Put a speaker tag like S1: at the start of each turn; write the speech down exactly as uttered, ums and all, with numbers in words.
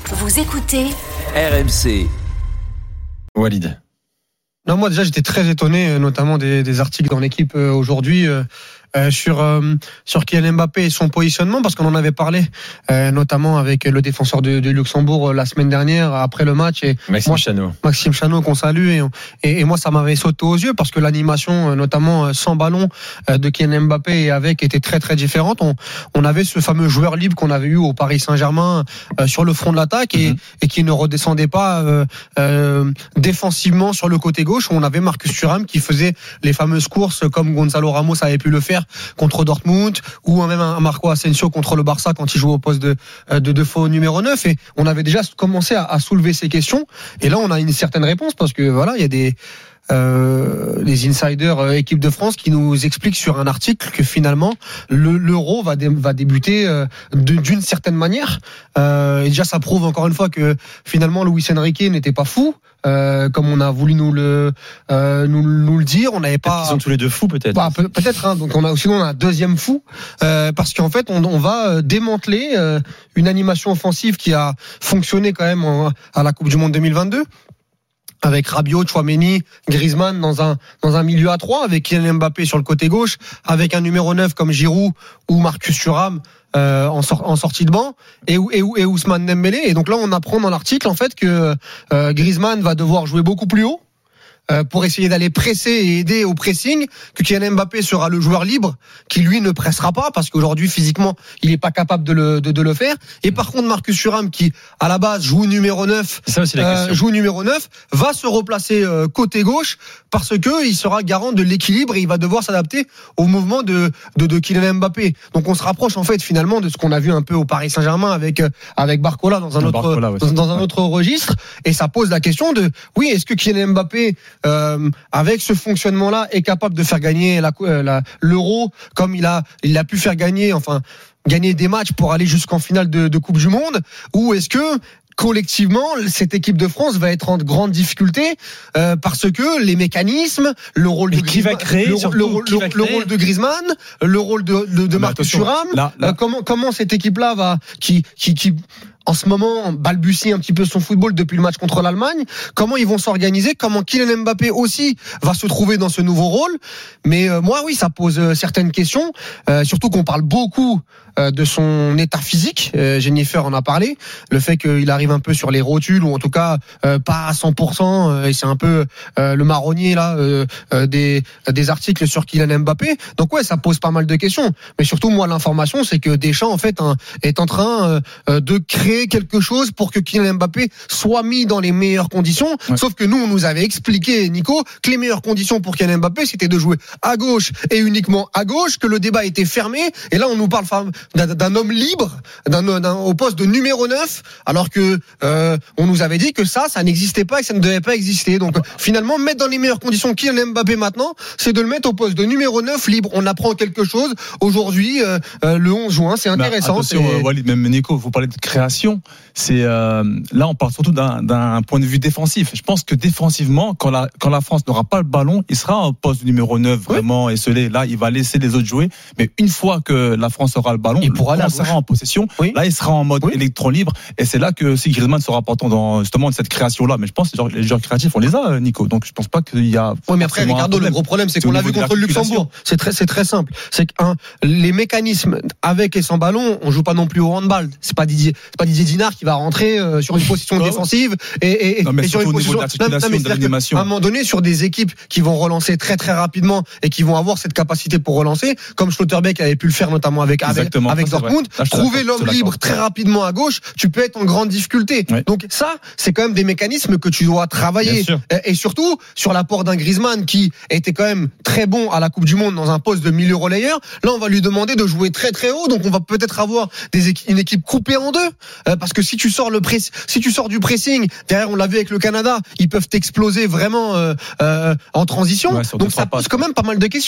S1: Vous écoutez
S2: R M C.
S3: Walid.
S4: Non, moi déjà j'étais très étonné, notamment des, des articles dans l'équipe euh, aujourd'hui euh, euh, sur euh, sur Kylian Mbappé et son positionnement, parce qu'on en avait parlé, euh, notamment avec le défenseur de, de Luxembourg euh, la semaine dernière après le match, et
S3: Maxime
S4: moi,
S3: Chanot.
S4: Maxime Chanot qu'on salue, et, et, et moi ça m'avait sauté aux yeux parce que l'animation, euh, notamment euh, sans ballon euh, de Kylian Mbappé et avec, était très très différente. On, on avait ce fameux joueur libre qu'on avait eu au Paris Saint-Germain euh, sur le front de l'attaque et, mm-hmm. et qui ne redescendait pas euh, euh, défensivement sur le côté gauche. On avait Marcus Thuram qui faisait les fameuses courses comme Gonzalo Ramos avait pu le faire contre Dortmund, ou même un Marco Asensio contre le Barça quand il jouait au poste de, de, de faux numéro neuf. Et on avait déjà commencé à, à soulever ces questions. Et là, on a une certaine réponse parce que voilà, il y a des Euh, les insiders euh, équipe de France qui nous expliquent sur un article que finalement le, l'Euro va, dé, va débuter euh, de, d'une certaine manière. Euh, et déjà, ça prouve encore une fois que finalement Luis Enrique n'était pas fou. Euh, comme on a voulu nous le euh, nous, nous le dire, on n'avait pas.
S3: Ils sont tous les deux fous peut-être.
S4: Bah, peut, peut-être. Hein, donc on a sinon on a un deuxième fou euh, parce qu'en fait on, on va démanteler euh, une animation offensive qui a fonctionné quand même en, à la Coupe du Monde deux mille vingt-deux. Avec Rabiot, Tchouaméni, Griezmann dans un dans un milieu à trois, avec Kylian Mbappé sur le côté gauche, avec un numéro neuf comme Giroud ou Marcus Thuram euh, en, sor- en sortie de banc, et, et, et Ousmane Dembélé. Et donc là, on apprend dans l'article en fait que euh, Griezmann va devoir jouer beaucoup plus haut euh, pour essayer d'aller presser et aider au pressing, que Kylian Mbappé sera le joueur libre qui lui ne pressera pas parce qu'aujourd'hui physiquement il n'est pas capable de le de, de le faire. Et par contre Marcus Thuram qui à la base joue numéro neuf,
S3: ça aussi la
S4: euh,
S3: question.
S4: joue numéro neuf, va se replacer euh, côté gauche parce que il sera garant de l'équilibre et il va devoir s'adapter au mouvement de de, de Kylian Mbappé. Donc on se rapproche en fait finalement de ce qu'on a vu un peu au Paris Saint-Germain avec euh, avec Barcola dans un autre
S3: Barcola, ouais,
S4: dans, dans un autre registre, et ça pose la question de oui, est-ce que Kylian Mbappé Euh, avec ce fonctionnement-là, est capable de faire gagner la, la, l'Euro comme il a, il a pu faire gagner, enfin, gagner des matchs pour aller jusqu'en finale de, de Coupe du Monde, ou est-ce que collectivement, cette équipe de France va être en grande difficulté euh, parce que les mécanismes, le rôle de
S3: Griezmann, va créer,
S4: le,
S3: surtout,
S4: le, le,
S3: va
S4: le rôle de Griezmann, le rôle de, de, de Marcus Thuram,
S3: là, là.
S4: Euh, comment comment cette équipe-là va qui qui qui en ce moment balbutie un petit peu son football depuis le match contre l'Allemagne, comment ils vont s'organiser, comment Kylian Mbappé aussi va se trouver dans ce nouveau rôle. Mais euh, moi oui, ça pose euh, certaines questions, euh, surtout qu'on parle beaucoup euh, de son état physique. euh, Jennifer en a parlé, le fait qu'il arrive un peu sur les rotules, ou en tout cas euh, pas à cent pour cent, euh, et c'est un peu euh, le marronnier là euh, euh, des des articles sur Kylian Mbappé. Donc ouais, ça pose pas mal de questions. Mais surtout moi, l'information c'est que Deschamps en fait hein, est en train euh, de créer quelque chose pour que Kylian Mbappé soit mis dans les meilleures conditions. Ouais. Sauf que nous, on nous avait expliqué, Nico, que les meilleures conditions pour Kylian Mbappé, c'était de jouer à gauche et uniquement à gauche, que le débat était fermé. Et là, on nous parle d'un, d'un homme libre, d'un, d'un, au poste de numéro neuf, alors que euh, on nous avait dit que ça, ça n'existait pas et que ça ne devait pas exister. Donc finalement, mettre dans les meilleures conditions Kylian Mbappé maintenant, c'est de le mettre au poste de numéro neuf libre. On apprend quelque chose aujourd'hui, euh, euh, le onze juin, c'est intéressant.
S5: Bah, attention,
S4: c'est...
S5: Walid, même Nico, vous parlez de création. C'est euh, là on parle surtout d'un, d'un point de vue défensif. Je pense que défensivement, quand la quand la France n'aura pas le ballon, il sera en poste numéro neuf vraiment oui. esselé. Là, il va laisser les autres jouer. Mais une fois que la France aura le ballon, il pourra la sera en possession. Oui. Là, il sera en mode oui. électron libre. Et c'est là que si Griezmann sera important dans justement cette création là. Mais je pense que les joueurs créatifs, on les a, Nico. Donc je pense pas qu'il y a.
S4: Oui, mais après, Ricardo, le gros problème, c'est, c'est qu'on l'a vu contre le Luxembourg. C'est très c'est très simple. C'est que un, les mécanismes avec et sans ballon, on joue pas non plus au handball. C'est pas Didier, c'est pas Didier Dinard qui va rentrer euh, sur une position défensive et, et,
S5: non, mais
S4: et sur une position
S5: d'animation.
S4: À un moment donné, sur des équipes qui vont relancer très très rapidement et qui vont avoir cette capacité pour relancer, comme Schlotterbeck avait pu le faire notamment avec avec, avec Dortmund, là, trouver l'homme libre très rapidement à gauche, tu peux être en grande difficulté. Ouais. Donc ça, c'est quand même des mécanismes que tu dois travailler. Et, et surtout sur l'apport d'un Griezmann qui était quand même très bon à la Coupe du Monde dans un poste de milieu relayeur. Là, on va lui demander de jouer très très haut, donc on va peut-être avoir des équ- une équipe coupée en deux, euh, parce que si tu sors le press, si tu sors du pressing, derrière on l'a vu avec le Canada, ils peuvent t'exploser vraiment euh, euh, en transition. Ouais, donc ça pose quand même pas mal de questions.